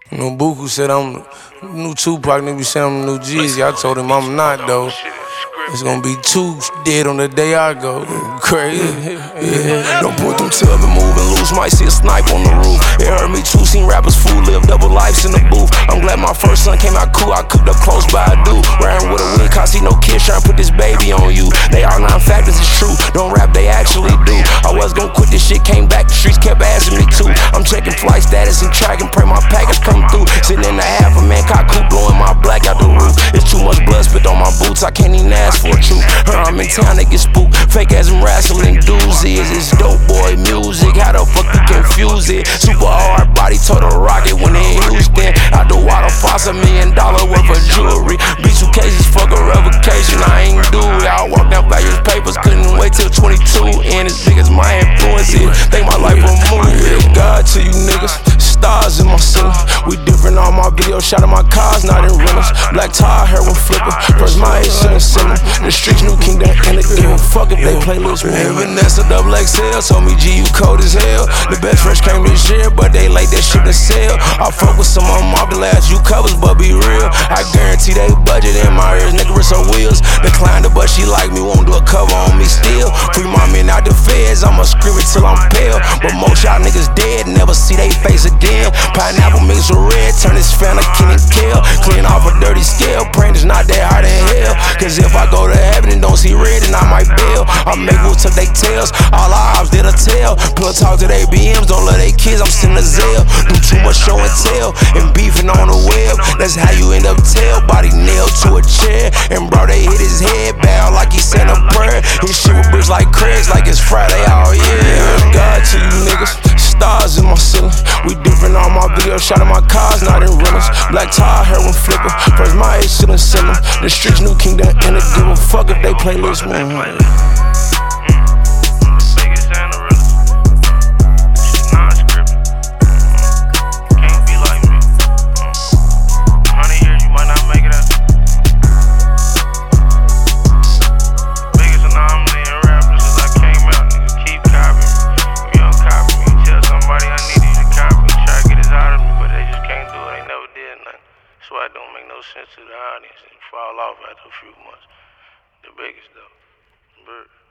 Buku said I'm the new Tupac, nigga said I'm the new Jeezy. I told him I'm not though. It's gonna be two dead on the day I go. Crazy. Yeah. Don't put them tub and move and lose. Might see a snipe on the roof. It hurt me too. Seen rappers fool live double lives in the booth. I'm glad my first son came out cool. I cooked up close by a dude. Ran with a wig, cause see no kids trying to put this baby on you. They all non-factors, it's true. Don't rap, they actually do. I was gonna quit this shit, came back, the streets kept asking me to. I'm checking flight status and tracking, pray my package come through. Sitting in the half a man cock cool, blowing my black out the roof. It's too much blood spit on my boots, I can't even ask for a truth. I'm in town, they get spooked. Fake ass and wrestling doozies. It's dope boy music. How the fuck you confuse it? Super hard body, total rocket when they in Houston. Out the water, $1 million worth of jewelry. Beat two cases, fuck a revocation. I ain't do it. I walked down various papers, couldn't wait till 22. And as big as my influence is, think my life a movie. God to you niggas, stars in my ceiling. We different, all my videos shot in my cars, not in rentals. Black tie, heroin flipper. First my age, shouldn't send them. The streets new kingdom, and they give a fuck if they play loose. Vanessa double XL told me G, you cold as hell. The best fresh came this year, but they like that shit to sell. I fuck with some of them off the last you covers, but be real. I guarantee they budget in my ears, nigga, wrist on wheels. Declined her, but she like me, won't do a cover on me still. Free my men out the feds, I'ma scream it till I'm pale. But most y'all niggas dead, never see they face again. Pineapple mixed with red, turn this fan to King and Kill. Clean off a dirty scale, praying it's not that hard in hell. Cause if I go to heaven and don't see red, then I might bail. I make wolves tuck they tails, all our ops did a tell. Plug talk to they BMs, don't love they kids, I'm sending a Zell. Do too much show and tell, and beefing on the web. That's how you end up tail, body nailed to a chair. And bro, they hit his head bow like he sent a prayer. His shit with bricks like Craig's, like it's Friday, oh yeah. God to you niggas, stars in my ceiling. We different, all my videos shot in my cars, not in rentals. Black tie, heroin flipper. First my age, shouldn't send them. The streets new kingdom, and they give a fuck if they play loose, man. That's why it don't make no sense to the audience and fall off after a few months. The biggest though. Bird.